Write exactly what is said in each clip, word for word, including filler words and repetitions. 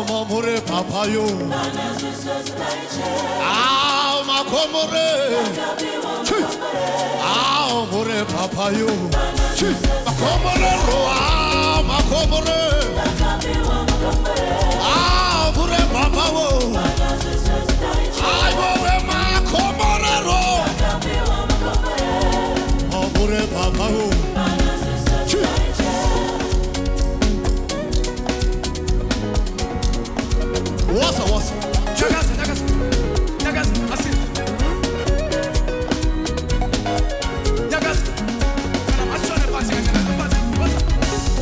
Amore papayo. Ah, makomore. Ah, amore papayo. Makomore roa, makomore. Ah, amore papayo. Ay, amore makomore ro. Amore papayo. What's up, what's up? Nagas, nagas, nagas, asin. Nagas. Kana masone pasi kana pasi. What's up?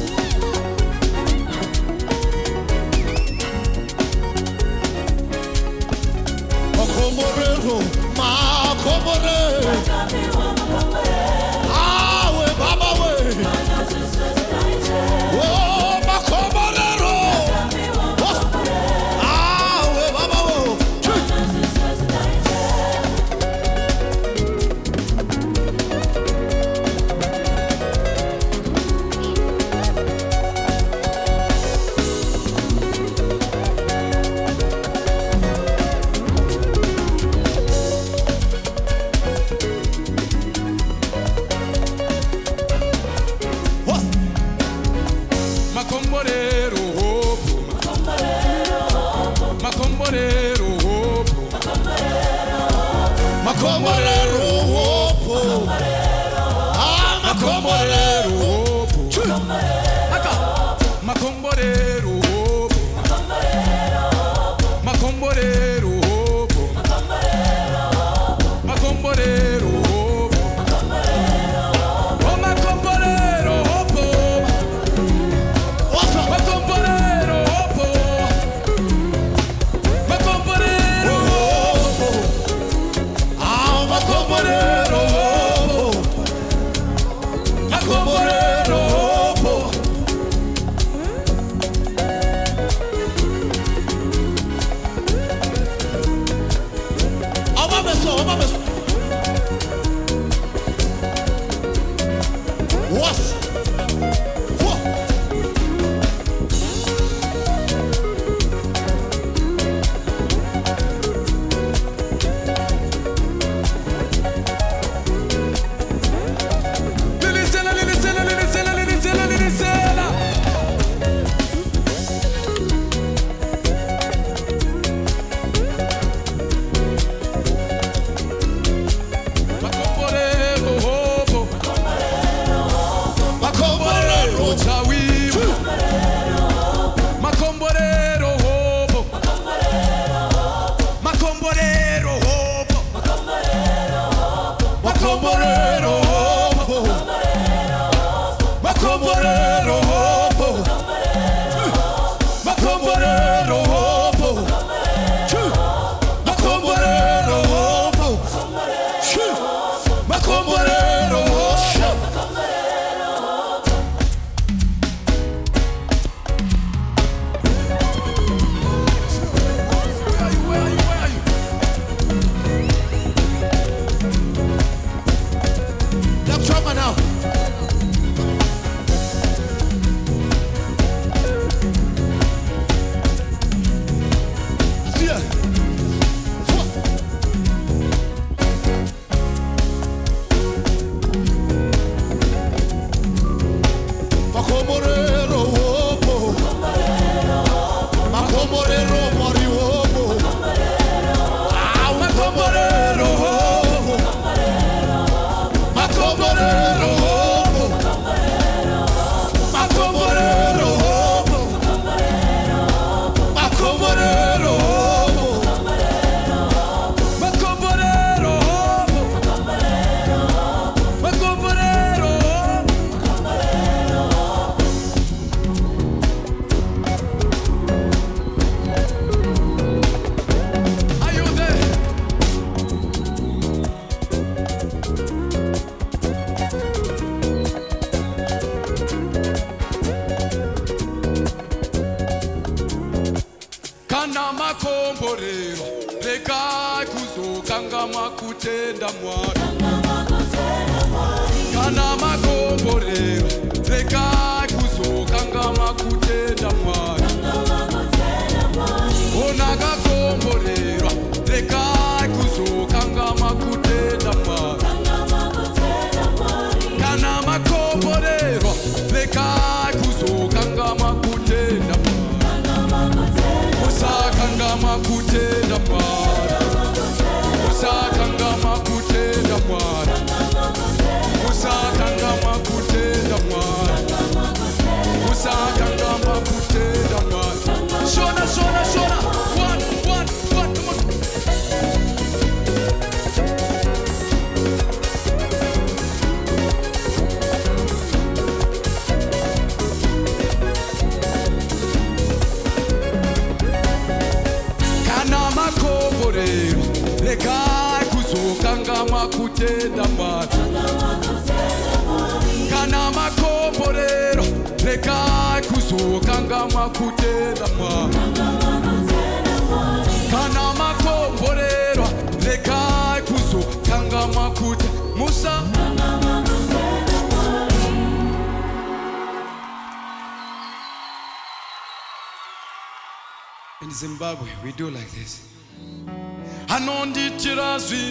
Makomorero, makomore. Ah, we baba we. Oh, makomorero. Makomborero hopo, makomborero hopo, makomborero hopo, ah makomborero hopo, makomborero hopo, makomborero hopo, makomborero hopo. Kana makomborero rekai kuzokanga makutenda Mwari. Kana makomborero rekai kuzokanga makutenda Mwari. mwakutenda Mwari. Kana makomborero regai kuzokanga mwakutenda Mwari. Kana makomborero regai kuzokanga mwakutenda Musa. In Zimbabwe, we do like this. Anondi tirazwi